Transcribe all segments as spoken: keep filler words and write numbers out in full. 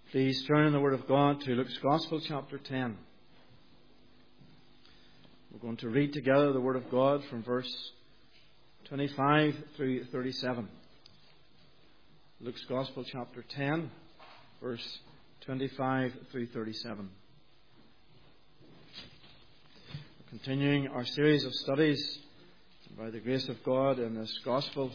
Please turn in the Word of God to Luke's Gospel, chapter ten. We're going to read together the Word of God from verse twenty-five through thirty-seven. Luke's Gospel, chapter ten, verse twenty-five through thirty-seven. We're continuing our series of studies by the grace of God in this Gospel.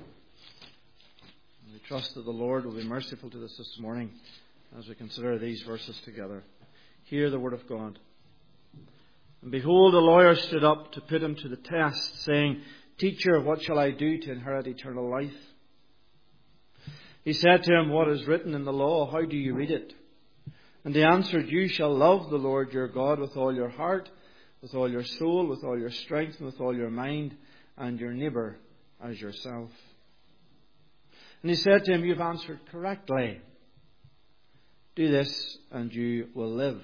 We trust that the Lord will be merciful to us this morning as we consider these verses together. Hear the word of God. And behold, a lawyer stood up to put him to the test, saying, Teacher, what shall I do to inherit eternal life? He said to him, What is written in the law? How do you read it? And he answered, You shall love the Lord your God with all your heart, with all your soul, with all your strength, and with all your mind, and your neighbour as yourself. And he said to him, You've answered correctly. Do this, and you will live.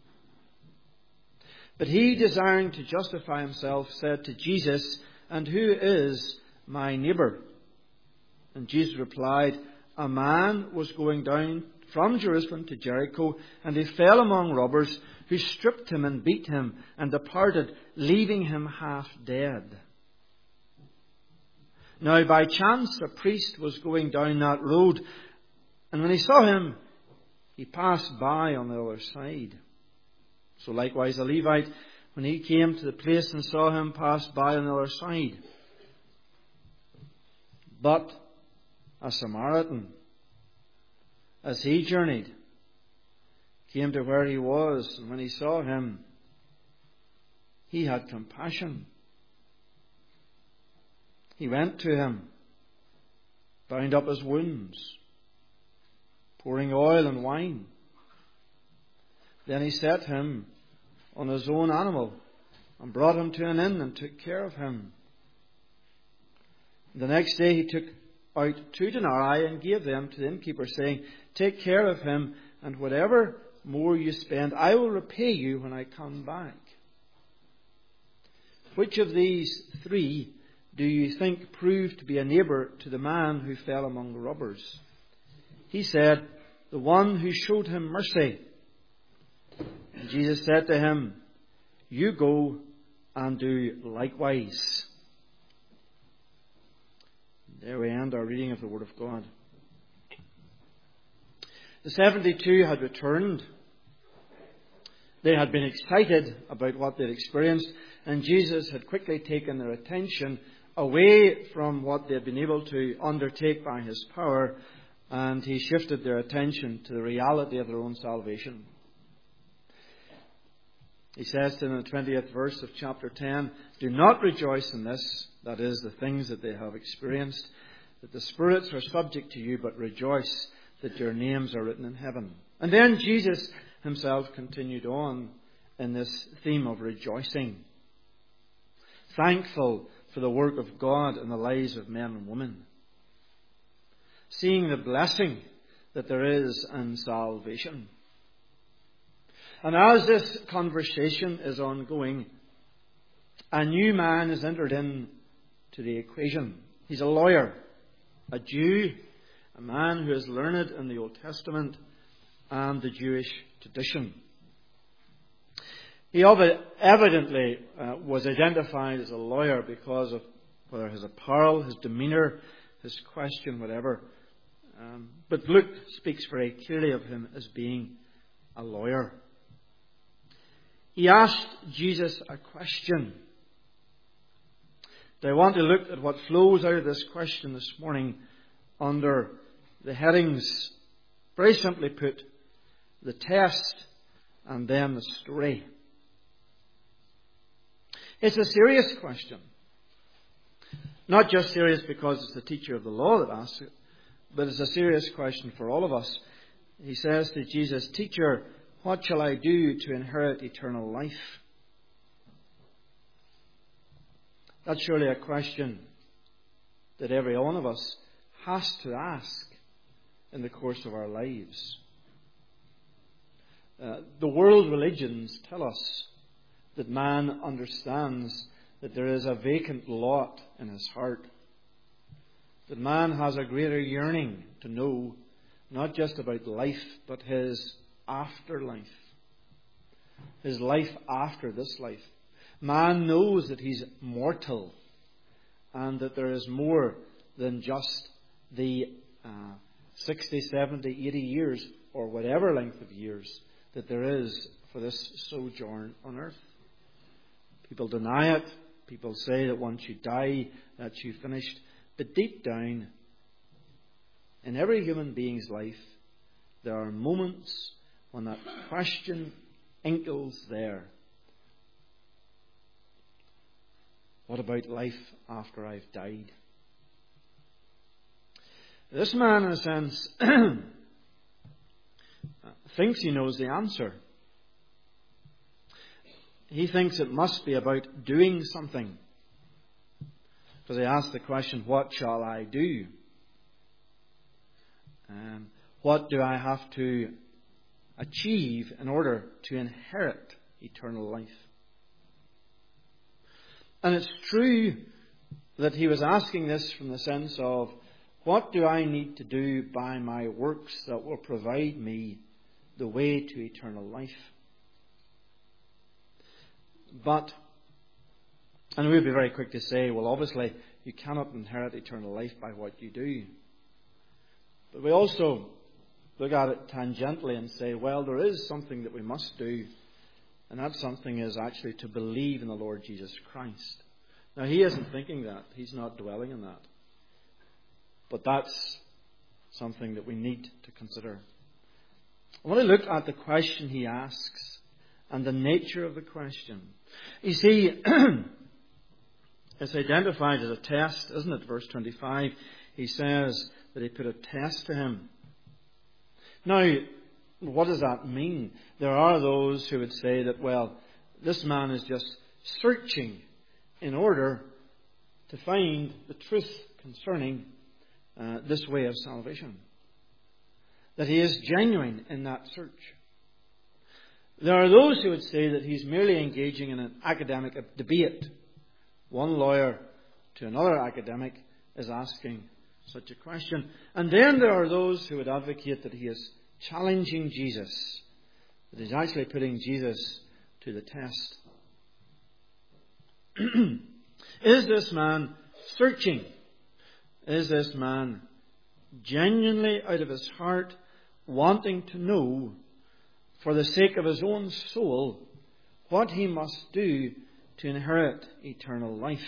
But he, desiring to justify himself, said to Jesus, And who is my neighbour? And Jesus replied, A man was going down from Jerusalem to Jericho, and he fell among robbers, who stripped him and beat him, and departed, leaving him half dead. Now by chance a priest was going down that road, and when he saw him, he passed by on the other side. So likewise a Levite, when he came to the place and saw him, passed by on the other side. But a Samaritan, as he journeyed, came to where he was, and when he saw him, he had compassion. He went to him, bound up his wounds, pouring oil and wine. Then he set him on his own animal and brought him to an inn and took care of him. The next day he took out two denarii and gave them to the innkeeper, saying, Take care of him, and whatever more you spend, I will repay you when I come back. Which of these three do you think proved to be a neighbour to the man who fell among the robbers? He said, The one who showed him mercy. And Jesus said to him, You go and do likewise. There we end our reading of the Word of God. The seventy-two had returned. They had been excited about what they'd experienced, and Jesus had quickly taken their attention away from what they had been able to undertake by his power, and he shifted their attention to the reality of their own salvation. He says in the twentieth verse of chapter ten, Do not rejoice in this, that is, the things that they have experienced, that the spirits are subject to you, but rejoice that your names are written in heaven. And then Jesus himself continued on in this theme of rejoicing, thankful for the work of God in the lives of men and women, seeing the blessing that there is in salvation. And as this conversation is ongoing, a new man is entered into the equation. He's a lawyer, a Jew, a man who is learned in the Old Testament and the Jewish tradition. He evidently uh, was identified as a lawyer because of whether his apparel, his demeanour, his question, whatever. Um, but Luke speaks very clearly of him as being a lawyer. He asked Jesus a question. I want to look at what flows out of this question this morning under the headings, very simply put, the test and then the story. It's a serious question. Not just serious because it's the teacher of the law that asks it, but it's a serious question for all of us. He says to Jesus, Teacher, what shall I do to inherit eternal life? That's surely a question that every one of us has to ask in the course of our lives. Uh, the world religions tell us that man understands that there is a vacant lot in his heart, that man has a greater yearning to know not just about life, but his afterlife. His life after this life. Man knows that he's mortal and that there is more than just the uh, sixty, seventy, eighty years or whatever length of years that there is for this sojourn on earth. People deny it. People say that once you die, that you've finished. But deep down, in every human being's life, there are moments when that question inkles there. What about life after I've died? This man, in a sense, thinks he knows the answer. He thinks it must be about doing something. Because he asks the question, what shall I do? Um, what do I have to achieve in order to inherit eternal life? And it's true that he was asking this from the sense of, what do I need to do by my works that will provide me the way to eternal life? But, and we'd be very quick to say, well, obviously, you cannot inherit eternal life by what you do. But we also look at it tangentially and say, well, there is something that we must do, and that something is actually to believe in the Lord Jesus Christ. Now, he isn't thinking that. He's not dwelling in that. But that's something that we need to consider. I want to look at the question he asks and the nature of the question. You see, it's identified as a test, isn't it? Verse twenty-five, he says that he put a test to him. Now, what does that mean? There are those who would say that, well, this man is just searching in order to find the truth concerning uh, this way of salvation. That he is genuine in that search. There are those who would say that he's merely engaging in an academic debate. One lawyer to another academic is asking such a question. And then there are those who would advocate that he is challenging Jesus, that he's actually putting Jesus to the test. Is this man searching? Is this man genuinely out of his heart wanting to know, for the sake of his own soul, what he must do to inherit eternal life?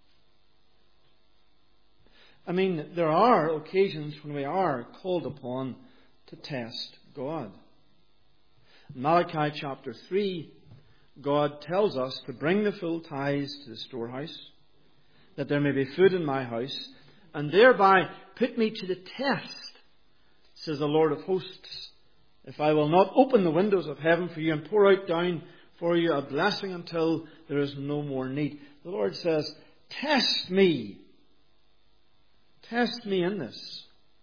I mean, there are occasions when we are called upon to test God. In Malachi chapter three, God tells us to bring the full tithes to the storehouse, that there may be food in my house, and thereby put me to the test, says the Lord of hosts, if I will not open the windows of heaven for you and pour out down for you a blessing until there is no more need. The Lord says, test me. Test me in this.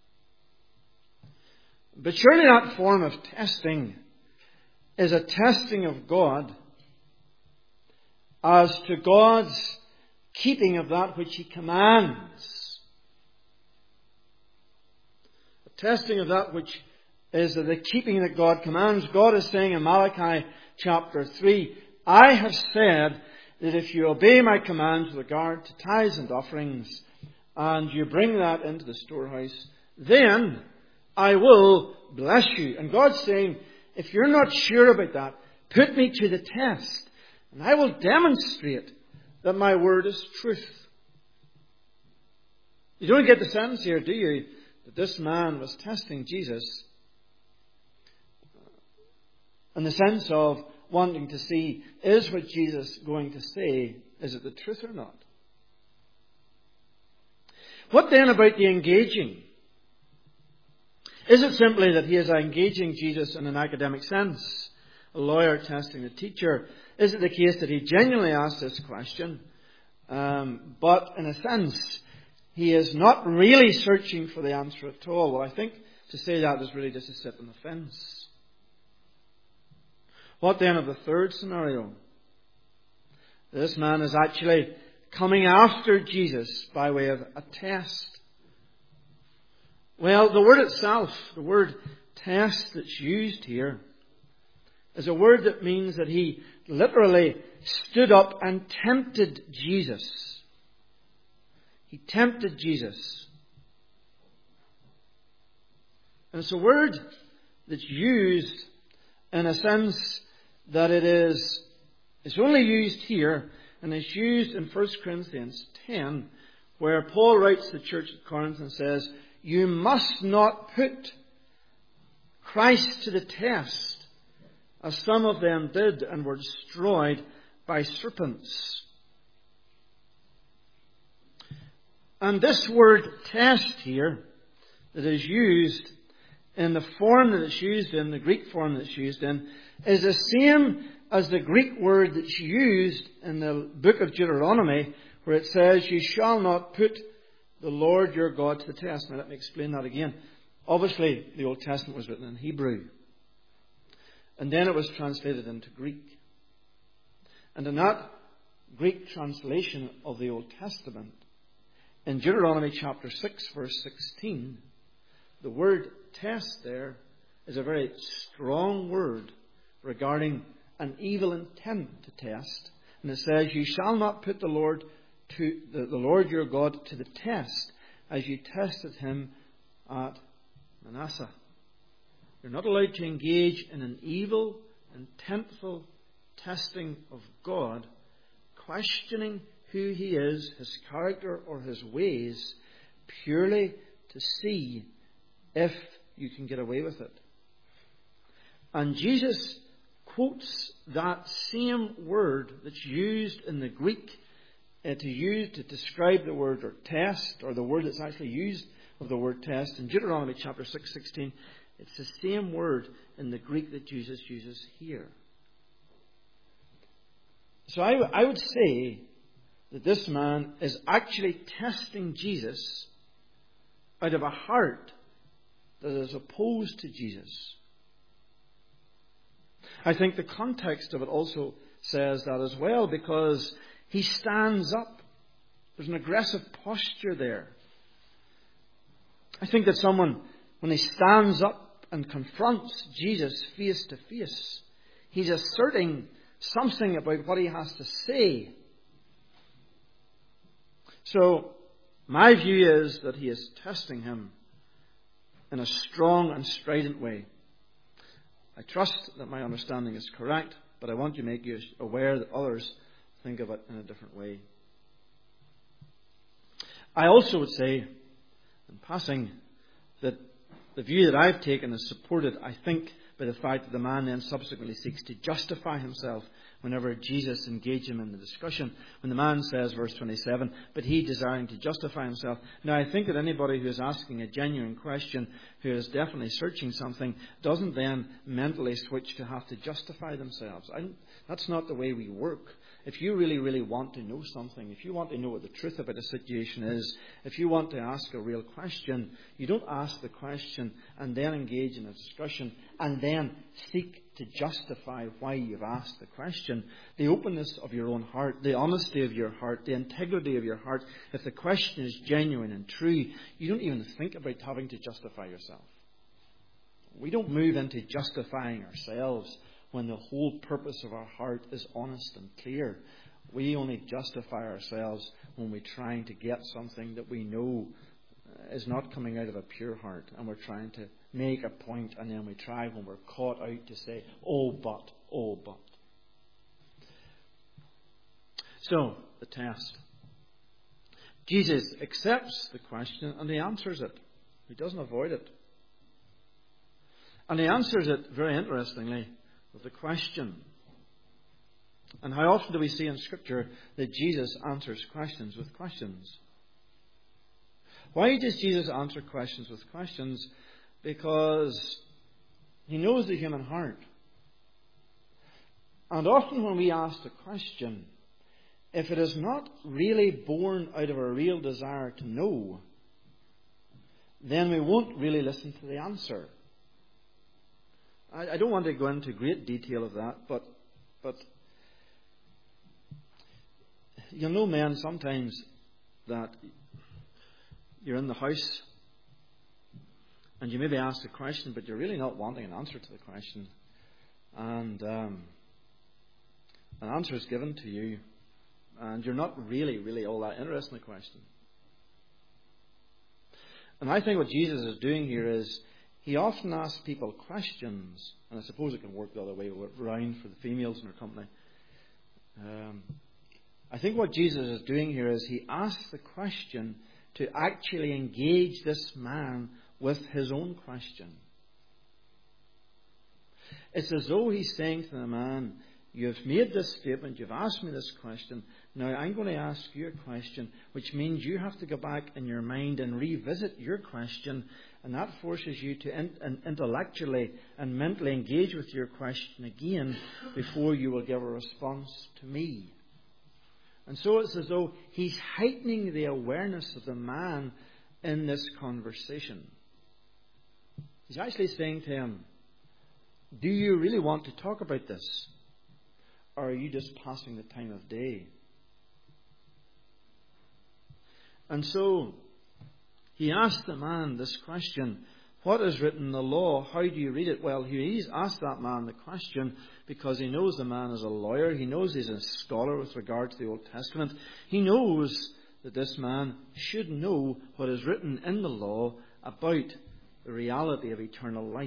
But surely that form of testing is a testing of God as to God's keeping of that which He commands. A testing of that which is the keeping that God commands. God is saying in Malachi chapter three, I have said that if you obey my commands with regard to tithes and offerings, and you bring that into the storehouse, then I will bless you. And God's saying, if you're not sure about that, put me to the test, and I will demonstrate that my word is truth. You don't get the sense here, do you, that this man was testing Jesus in the sense of wanting to see, is what Jesus is going to say, is it the truth or not? What then about the engaging? Is it simply that he is engaging Jesus in an academic sense? A lawyer testing a teacher? Is it the case that he genuinely asked this question, um, but in a sense he is not really searching for the answer at all? Well, I think to say that is really just to sit on the fence. What then of the third scenario? This man is actually coming after Jesus by way of a test. Well, the word itself, the word test that's used here, is a word that means that he literally stood up and tempted Jesus. He tempted Jesus. And it's a word that's used in a sense that it is, it's only used here, and it's used in First Corinthians ten, where Paul writes to the church at Corinth and says, you must not put Christ to the test, as some of them did and were destroyed by serpents. And this word test here, that is used in the form that it's used in, the Greek form that it's used in, is the same as the Greek word that's used in the book of Deuteronomy, where it says, you shall not put the Lord your God to the test. Now let me explain that again. Obviously, the Old Testament was written in Hebrew. And then it was translated into Greek. And in that Greek translation of the Old Testament, in Deuteronomy chapter six, verse sixteen, the word test there is a very strong word regarding an evil intent to test. And it says, you shall not put the Lord to the, the Lord your God to the test as you tested him at Manasseh. You're not allowed to engage in an evil, intentful testing of God, questioning who he is, his character or his ways, purely to see if you can get away with it. And Jesus quotes that same word that's used in the Greek uh, to use to describe the word or test, or the word that's actually used of the word test in Deuteronomy chapter six sixteen. It's the same word in the Greek that Jesus uses here. So I, w- I would say that this man is actually testing Jesus out of a heart that is opposed to Jesus. I think the context of it also says that as well, because he stands up. There's an aggressive posture there. I think that someone, when he stands up and confronts Jesus face to face, he's asserting something about what he has to say. So, my view is that he is testing him in a strong and strident way. I trust that my understanding is correct, but I want to make you aware that others think of it in a different way. I also would say, in passing, that the view that I've taken is supported, I think, by the fact that the man then subsequently seeks to justify himself whenever Jesus engaged him in the discussion. When the man says, verse twenty-seven, but he desiring to justify himself. Now, I think that anybody who is asking a genuine question, who is definitely searching something, doesn't then mentally switch to have to justify themselves. I, that's not the way we work. If you really, really want to know something, if you want to know what the truth about a situation is, if you want to ask a real question, you don't ask the question and then engage in a discussion and then seek to justify why you've asked the question. The openness of your own heart, the honesty of your heart, the integrity of your heart, if the question is genuine and true, you don't even think about having to justify yourself. We don't move into justifying ourselves when the whole purpose of our heart is honest and clear. We only justify ourselves when we're trying to get something that we know is not coming out of a pure heart, and we're trying to make a point, and then we try, when we're caught out, to say, oh but, oh but. So, the test. Jesus accepts the question and he answers it. He doesn't avoid it. And he answers it, very interestingly, with the question. And how often do we see in Scripture that Jesus answers questions with questions? Why does Jesus answer questions with questions? Because he knows the human heart. And often when we ask a question, if it is not really born out of a real desire to know, then we won't really listen to the answer. I, I don't want to go into great detail of that, but but you'll know, men, sometimes that you're in the house And you maybe ask the question, but you're really not wanting an answer to the question. And um, an answer is given to you, and you're not really, really all that interested in the question. And I think what Jesus is doing here is he often asks people questions, and I suppose it can work the other way around for the females in our company. Um, I think what Jesus is doing here is he asks the question to actually engage this man with his own question. It's as though he's saying to the man, you've made this statement, you've asked me this question, now I'm going to ask you a question, which means you have to go back in your mind and revisit your question, and that forces you to in- intellectually and mentally engage with your question again before you will give a response to me. And so it's as though he's heightening the awareness of the man in this conversation. He's actually saying to him, do you really want to talk about this? Or are you just passing the time of day? And so he asked the man this question, what is written in the law? How do you read it? Well, he's asked that man the question because he knows the man is a lawyer. He knows he's a scholar with regard to the Old Testament. He knows that this man should know what is written in the law about the reality of eternal life.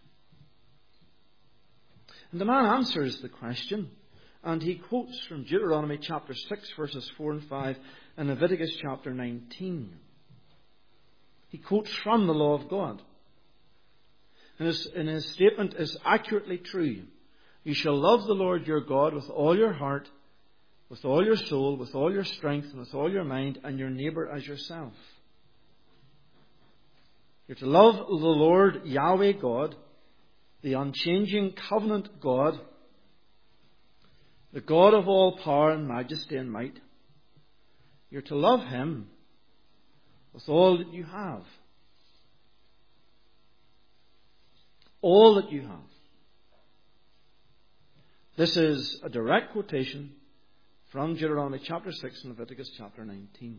And the man answers the question, and he quotes from Deuteronomy chapter six, verses four and five, and Leviticus chapter nineteen. He quotes from the law of God. And his, and his statement is accurately true. You shall love the Lord your God with all your heart, with all your soul, with all your strength, and with all your mind, and your neighbour as yourself. You're to love the Lord Yahweh God, the unchanging covenant God, the God of all power and majesty and might. You're to love Him with all that you have. All that you have. This is a direct quotation from Deuteronomy chapter six and Leviticus chapter nineteen.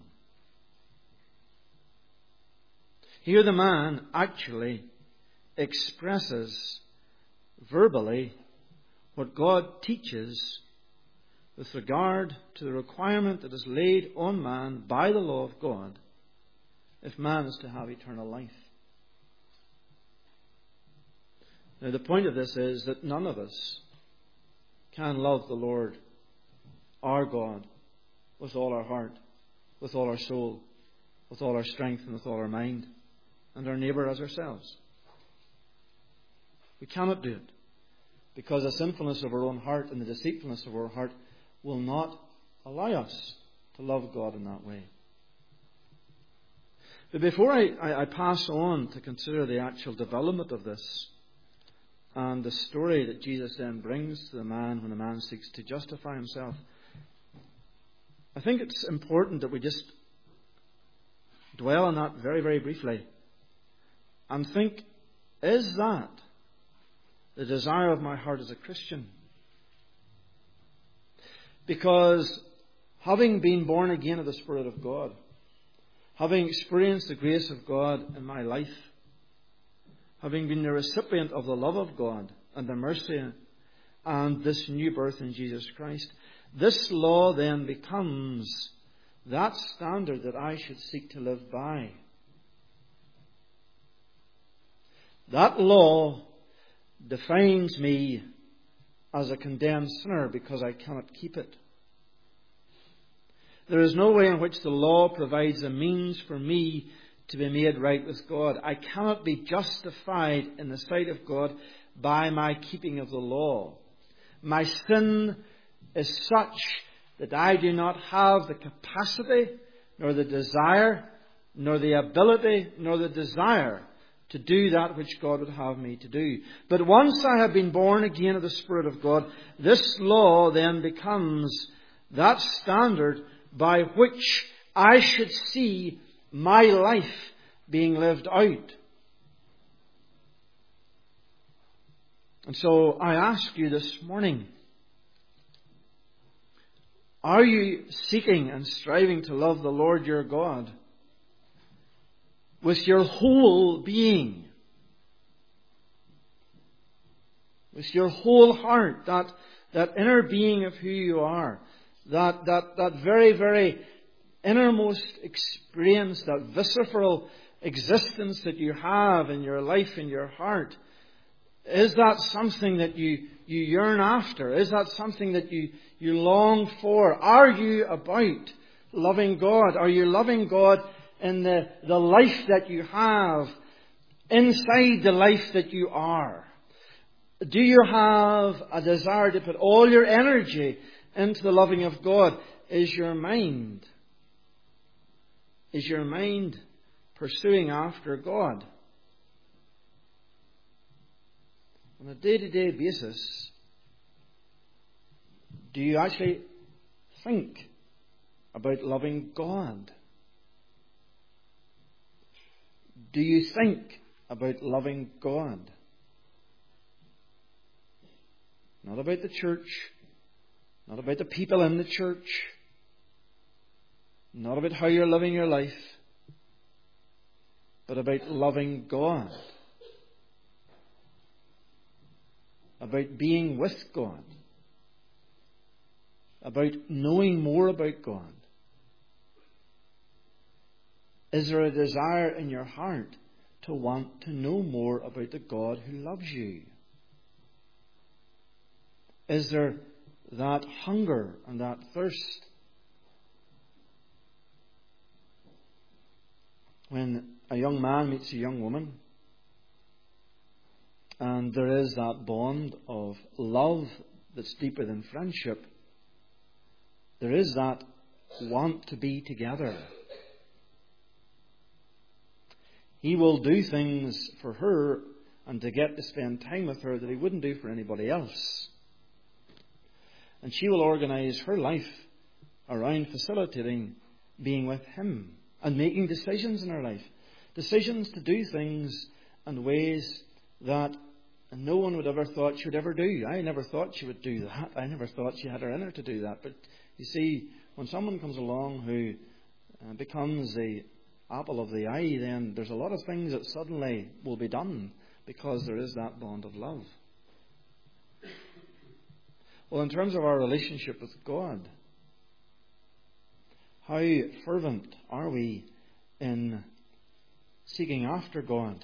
Here the man actually expresses verbally what God teaches with regard to the requirement that is laid on man by the law of God if man is to have eternal life. Now the point of this is that none of us can love the Lord, our God, with all our heart, with all our soul, with all our strength and with all our mind, and our neighbour as ourselves. We cannot do it because the sinfulness of our own heart and the deceitfulness of our heart will not allow us to love God in that way. But before I, I, I pass on to consider the actual development of this and the story that Jesus then brings to the man when the man seeks to justify himself, I think it's important that we just dwell on that very, very briefly and think, is that the desire of my heart as a Christian? Because having been born again of the Spirit of God, having experienced the grace of God in my life, having been the recipient of the love of God and the mercy and this new birth in Jesus Christ, this law then becomes that standard that I should seek to live by. That law defines me as a condemned sinner because I cannot keep it. There is no way in which the law provides a means for me to be made right with God. I cannot be justified in the sight of God by my keeping of the law. My sin is such that I do not have the capacity, nor the desire, nor the ability, nor the desire to do that which God would have me to do. But once I have been born again of the Spirit of God, this law then becomes that standard by which I should see my life being lived out. And so I ask you this morning, are you seeking and striving to love the Lord your God with your whole being, with your whole heart, that, that inner being of who you are, that, that, that very, very innermost experience, that visceral existence that you have in your life, in your heart, is that something that you, you yearn after? Is that something that you, you long for? Are you about loving God? Are you loving God in the, the life that you have, inside the life that you are? Do you have a desire to put all your energy into the loving of God? Is your mind, is your mind pursuing after God? On a day-to-day basis, do you actually think about loving God? Do you think about loving God? Not about the church, not about the people in the church, not about how you're living your life, but about loving God. About being with God. About knowing more about God. Is there a desire in your heart to want to know more about the God who loves you? Is there that hunger and that thirst? When a young man meets a young woman, and there is that bond of love that's deeper than friendship, there is that want to be together. He will do things for her and to get to spend time with her that he wouldn't do for anybody else. And she will organise her life around facilitating being with him and making decisions in her life. Decisions to do things in ways that no one would ever thought she would ever do. I never thought she would do that. I never thought she had her in her to do that. But you see, when someone comes along who uh, becomes the apple of the eye, then there's a lot of things that suddenly will be done because there is that bond of love. Well, in terms of our relationship with God, how fervent are we in seeking after God?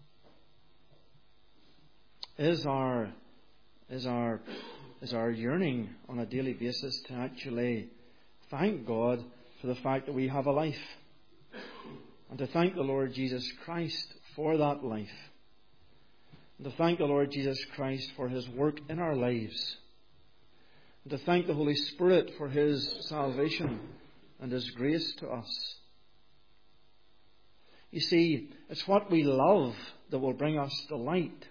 Is our is our is our yearning on a daily basis to actually thank God for the fact that we have a life, and to thank the Lord Jesus Christ for that life, and to thank the Lord Jesus Christ for His work in our lives, and to thank the Holy Spirit for His salvation and His grace to us? You see, it's what we love that will bring us delight.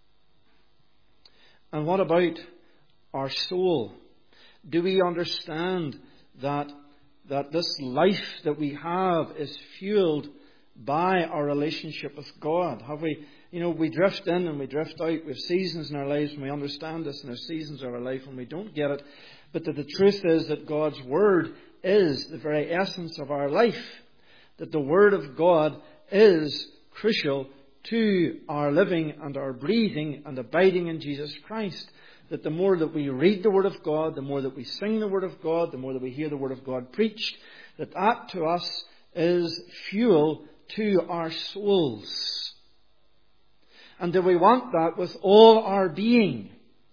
And what about our soul? Do we understand that, that this life that we have is fueled by our relationship with God? Have we, you know, we drift in and we drift out. We have seasons in our lives when we understand this, and there are seasons of our life when we don't get it. But that the truth is that God's Word is the very essence of our life. That the Word of God is crucial to our living and our breathing and abiding in Jesus Christ. That the more that we read the Word of God, the more that we sing the Word of God, the more that we hear the Word of God preached, that that to us is fuel to our souls. And that we want that with all our being.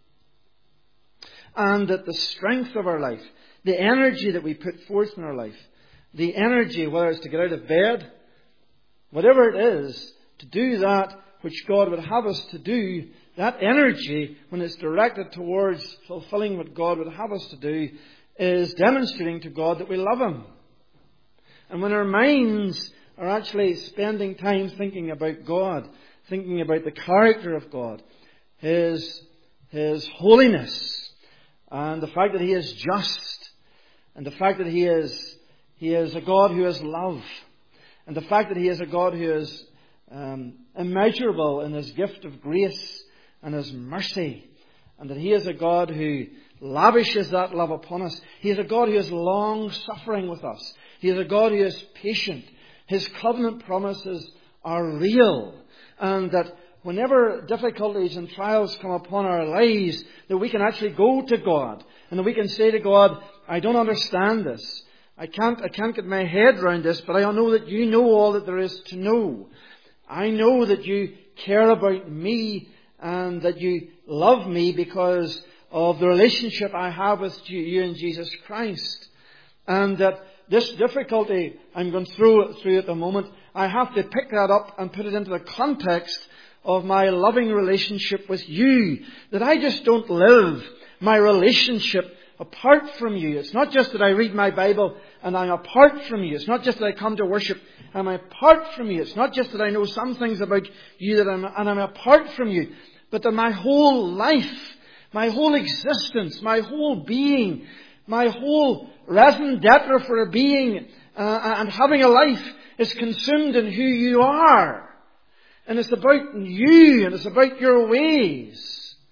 And that the strength of our life, the energy that we put forth in our life, the energy, whether it's to get out of bed, whatever it is, to do that which God would have us to do, that energy, when it's directed towards fulfilling what God would have us to do, is demonstrating to God that we love Him. And when our minds are actually spending time thinking about God, thinking about the character of God, His, His holiness, and the fact that He is just, and the fact that He is, He is a God who is love, and the fact that He is a God who is um, immeasurable in His gift of grace and His mercy, and that He is a God who lavishes that love upon us. He is a God who is long suffering with us. He is a God who is patient. His covenant promises are real, and that whenever difficulties and trials come upon our lives, that we can actually go to God and that we can say to God, I don't understand this. I can't, I can't get my head around this, but I know that you know all that there is to know. I know that you care about me and that you love me because of the relationship I have with you, you and Jesus Christ. And that this difficulty I'm going through, through at the moment, I have to pick that up and put it into the context of my loving relationship with you. That I just don't live my relationship apart from you. It's not just that I read my Bible and I'm apart from you. It's not just that I come to worship and I'm apart from you. It's not just that I know some things about you that I'm, and I'm apart from you. But that my whole life, my whole existence, my whole being, my whole raison d'etre for a being uh, and having a life is consumed in who you are. And it's about you and it's about your ways.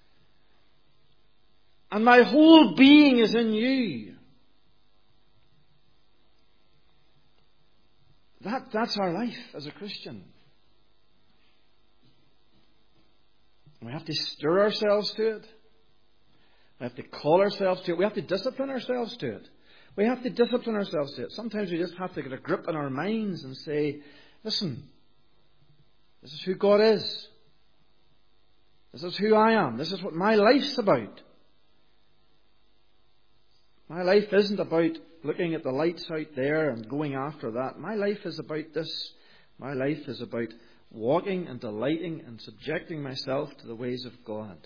And my whole being is in you. That, that's our life as a Christian. We have to stir ourselves to it. We have to call ourselves to it. We have to discipline ourselves to it. We have to discipline ourselves to it. Sometimes we just have to get a grip on our minds and say, listen, this is who God is. This is who I am. This is what my life's about. My life isn't about looking at the lights out there and going after that. My life is about this. My life is about walking and delighting and subjecting myself to the ways of God.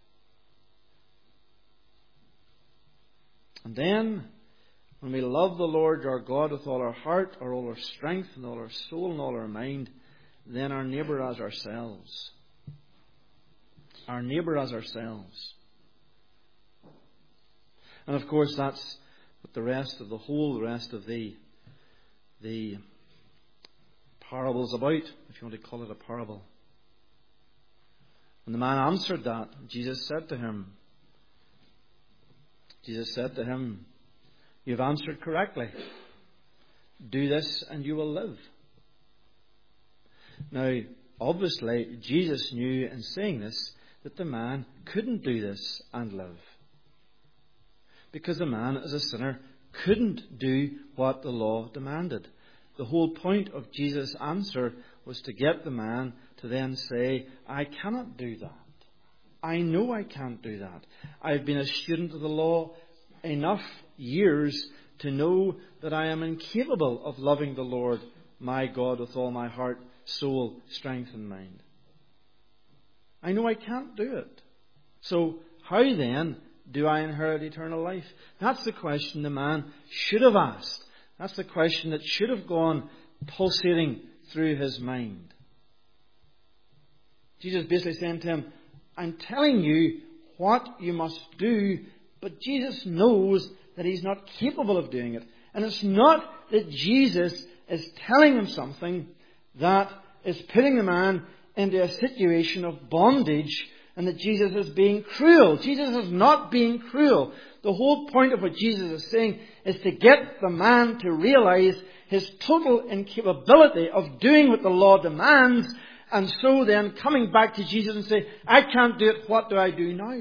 And then, when we love the Lord our God with all our heart, or all our strength, and all our soul, and all our mind, then our neighbour as ourselves. Our neighbour as ourselves. And of course that's what the rest of the whole rest of the the parable is about, if you want to call it a parable. When the man answered that, Jesus said to him, Jesus said to him, you've answered correctly. Do this and you will live. Now, obviously, Jesus knew in saying this that the man couldn't do this and live. Because the man, as a sinner, couldn't do what the law demanded. The whole point of Jesus' answer was to get the man to then say, I cannot do that. I know I can't do that. I've been a student of the law enough years to know that I am incapable of loving the Lord my God with all my heart, soul, strength and mind. I know I can't do it. So how then do I inherit eternal life? That's the question the man should have asked. That's the question that should have gone pulsating through his mind. Jesus basically saying to him, I'm telling you what you must do, but Jesus knows that he's not capable of doing it. And it's not that Jesus is telling him something that is putting the man into a situation of bondage and that Jesus is being cruel. Jesus is not being cruel. The whole point of what Jesus is saying is to get the man to realize his total incapability of doing what the law demands, and so then coming back to Jesus and say, I can't do it, what do I do now?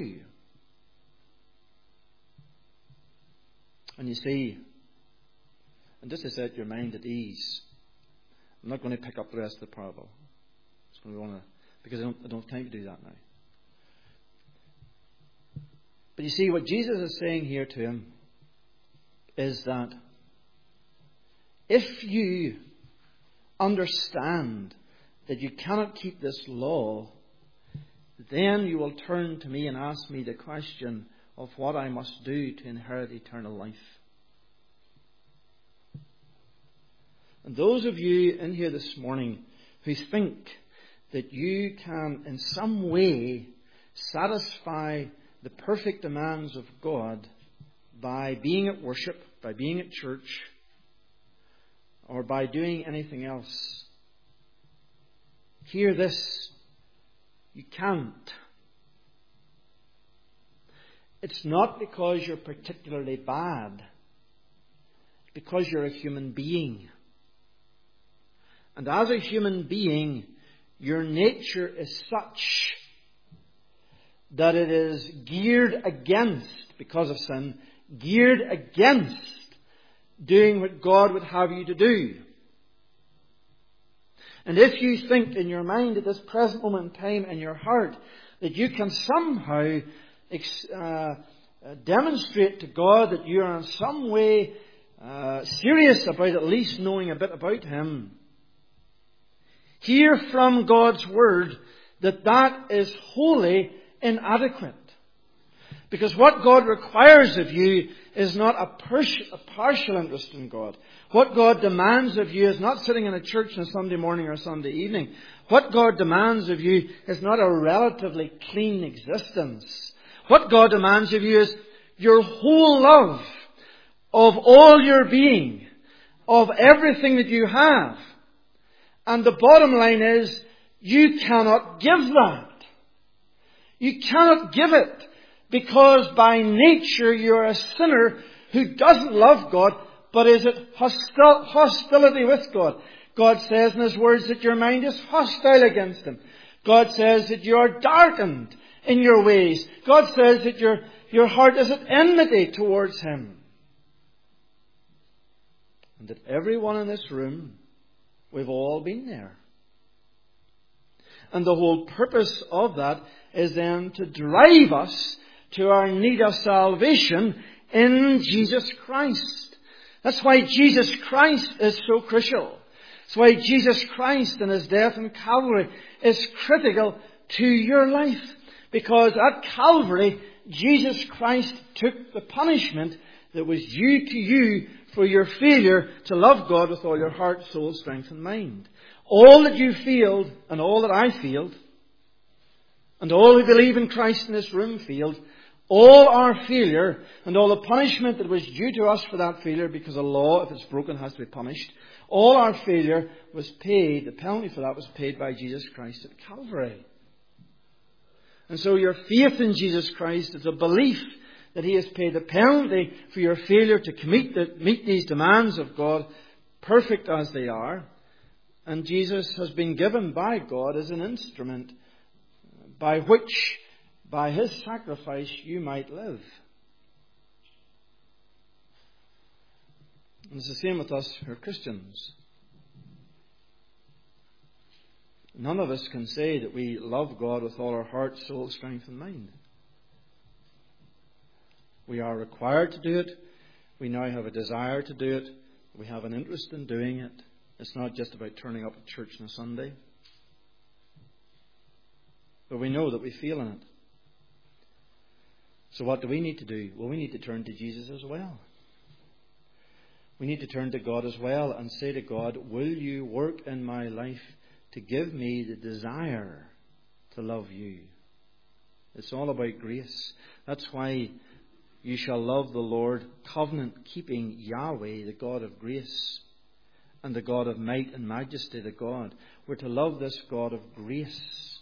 And you see, and just to set your mind at ease, I'm not going to pick up the rest of the parable. It's going to want to, because I don't, I don't have time to do that now. But you see, what Jesus is saying here to him is that if you understand that you cannot keep this law, then you will turn to me and ask me the question of what I must do to inherit eternal life. And those of you in here this morning who think that you can in some way satisfy the perfect demands of God by being at worship, by being at church, or by doing anything else, hear this: you can't. It's not because you're particularly bad. It's because you're a human being. And as a human being, your nature is such that it is geared against, because of sin, geared against doing what God would have you to do. And if you think in your mind at this present moment in time in your heart that you can somehow uh, demonstrate to God that you are in some way uh, serious about at least knowing a bit about Him, hear from God's Word that that is wholly inadequate. Because what God requires of you is not a, pers- a partial interest in God. What God demands of you is not sitting in a church on a Sunday morning or Sunday evening. What God demands of you is not a relatively clean existence. What God demands of you is your whole love of all your being, of everything that you have. And the bottom line is, you cannot give that. You cannot give it. Because by nature you are a sinner who doesn't love God, but is at hostil- hostility with God. God says in His words that your mind is hostile against Him. God says that you are darkened in your ways. God says that your, your heart is at enmity towards Him. And that everyone in this room, we've all been there. And the whole purpose of that is then to drive us to our need of salvation in Jesus Christ. That's why Jesus Christ is so crucial. That's why Jesus Christ and His death on Calvary is critical to your life. Because at Calvary, Jesus Christ took the punishment that was due to you for your failure to love God with all your heart, soul, strength and mind. All that you feel and all that I feel, and all who believe in Christ in this room feel, all our failure and all the punishment that was due to us for that failure, because a law, if it's broken, has to be punished, all our failure was paid, the penalty for that was paid by Jesus Christ at Calvary. And so your faith in Jesus Christ is a belief that He has paid the penalty for your failure to meet, the, meet these demands of God, perfect as they are. And Jesus has been given by God as an instrument by which, by His sacrifice, you might live. And it's the same with us who are Christians. None of us can say that we love God with all our heart, soul, strength and mind. We are required to do it. We now have a desire to do it. We have an interest in doing it. It's not just about turning up at church on a Sunday. But we know that we feel in it. So what do we need to do? Well, we need to turn to Jesus as well. We need to turn to God as well and say to God, will you work in my life to give me the desire to love you? It's all about grace. That's why you shall love the Lord, covenant-keeping Yahweh, the God of grace, and the God of might and majesty, the God. We're to love this God of grace.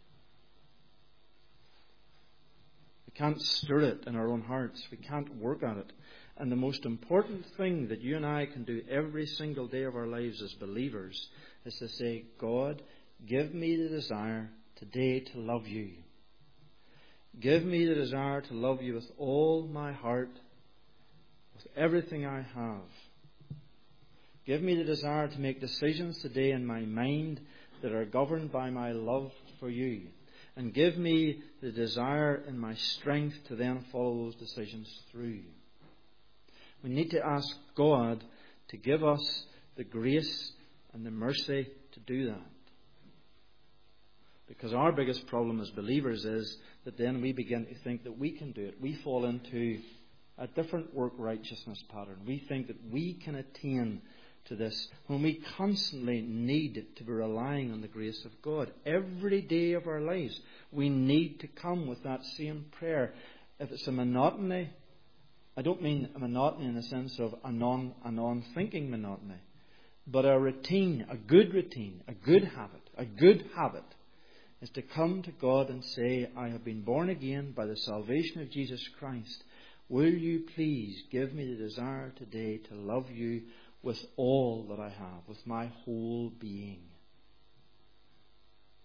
We can't stir it in our own hearts. We can't work at it. And the most important thing that you and I can do every single day of our lives as believers is to say, God, give me the desire today to love you. Give me the desire to love you with all my heart, with everything I have. Give me the desire to make decisions today in my mind that are governed by my love for you. And give me the desire in my strength to then follow those decisions through. We need to ask God to give us the grace and the mercy to do that. Because our biggest problem as believers is that then we begin to think that we can do it. We fall into a different work righteousness pattern. We think that we can attain to this when we constantly need to be relying on the grace of God. Every day of our lives we need to come with that same prayer. If it's a monotony, I don't mean a monotony in the sense of a non a non-thinking monotony, but a routine, a good routine, a good habit. A good habit is to come to God and say, I have been born again by the salvation of Jesus Christ. Will you please give me the desire today to love you with all that I have, with my whole being?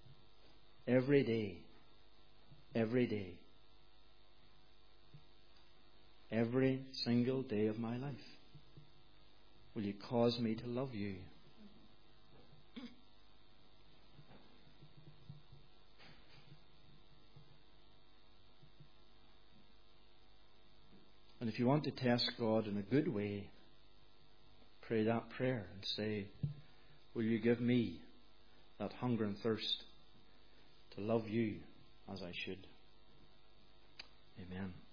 every day, every day, every single day of my life? Will you cause me to love you? And if you want to test God in a good way, pray that prayer and say, will you give me that hunger and thirst to love you as I should? Amen.